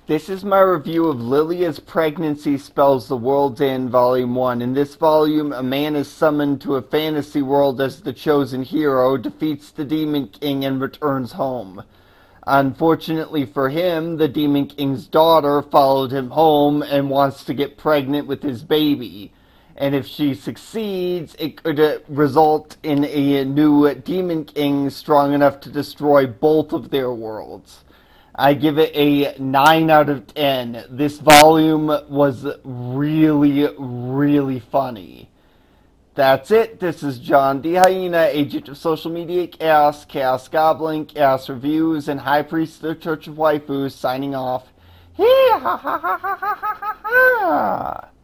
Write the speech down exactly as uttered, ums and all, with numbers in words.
This is my review of Lilia's Pregnancy Spells the World's End, Volume one. In this volume, a man is summoned to a fantasy world as the chosen hero, defeats the Demon King, and returns home. Unfortunately for him, the Demon King's daughter followed him home and wants to get pregnant with his baby. And if she succeeds, it could result in a new Demon King strong enough to destroy both of their worlds. I give it a nine out of ten. This volume was really, really funny. That's it. This is John D. Hyena, agent of social media chaos, Chaos Goblin, Chaos Reviews, and High Priest of the Church of Waifus, signing off. Hee ha ha ha ha ha ha ha!